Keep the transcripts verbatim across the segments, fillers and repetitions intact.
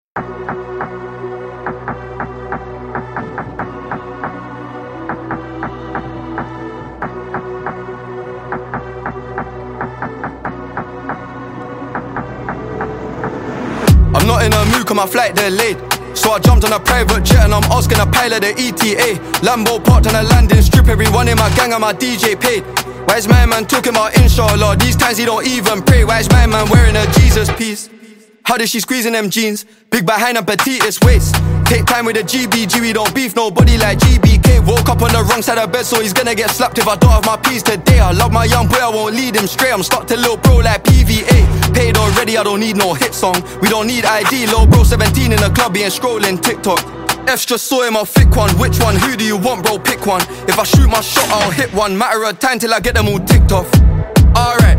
I'm not in a mood cause my flight delayed, so I jumped on a private jet and I'm asking a pilot the E T A. Lambo parked on a landing strip, everyone in my gang and my D J paid. Why is my man talking about inshallah? These times he don't even pray. Why is my man wearing a Jesus piece? How did she squeeze in them jeans? Big behind and petitest waist. Take time with the G B G, we don't beef nobody like G B K. Woke up on the wrong side of bed, so he's gonna get slapped if I don't have my peas today. I love my young boy, I won't lead him straight. I'm stuck to little bro like P V A. Paid already, I don't need no hit song. We don't need I D, little bro seventeen in the club, he ain't scrolling TikTok. F's just saw him, I'll thick one. Which one? Who do you want, bro? Pick one. If I shoot my shot, I'll hit one. Matter of time till I get them all ticked off. Alright,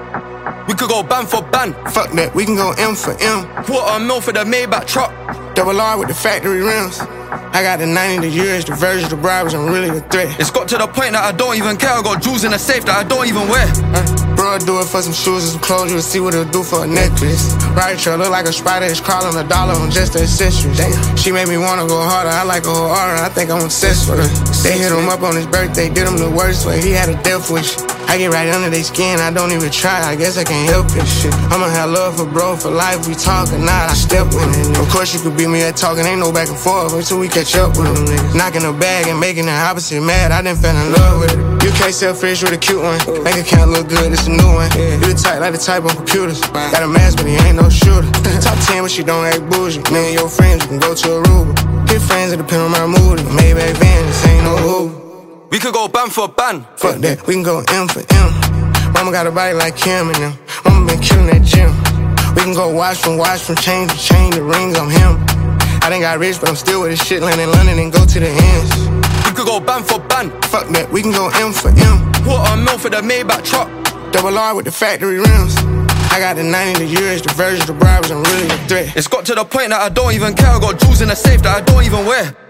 we could go ban for ban. Fuck that, we can go M for M. Quarter mil for the Maybach truck. Double R with the factory rims. I got the ninety, the years, the versions, the bribes, I'm really the threat. It's got to the point that I don't even care. I got jewels in the safe that I don't even wear. uh, Bro, I do it for some shoes and some clothes. You'll see what it'll do for a necklace. Right, sure, look like a spider is crawling a dollar on just the accessories. Damn. She made me wanna go harder. I like her harder. I think I'm obsessed with her. They hit him up on his birthday, did him the worst way. He had a death wish. I get right under their skin, I don't even try. I guess I can't help this shit. I'ma have love for bro for life. We talk or not, I step with it. Of course you could beat me at talking, ain't no back and forth until we catch up with them. Knocking the bag and making the opposite mad. I done fell in love with it. U K selfish with a cute one. Bank account look good, it's a new one. You the type like the type on computers. Got a mask, but he ain't no shooter. Top ten, but she don't act bougie. Me and your friends, you can go to Aruba. Get friends, it depend on my mood. Maybach van, this ain't no Uber. We could go ban for ban. Fuck that, we can go M for M. Mama got a body like Kim and them. Mama been killing that gym. We can go watch from watch from chain to chain, the rings, I'm him. I done got rich, but I'm still with this shit. Land in London and go to the ends. We could go ban for ban. Fuck that, we can go M for M. Quarter mil for the Maybach truck. Double R with the factory rims. I got the ninety, the years, the versions, the bribes, I'm really a threat. It's got to the point that I don't even care. I got jewels in the safe that I don't even wear.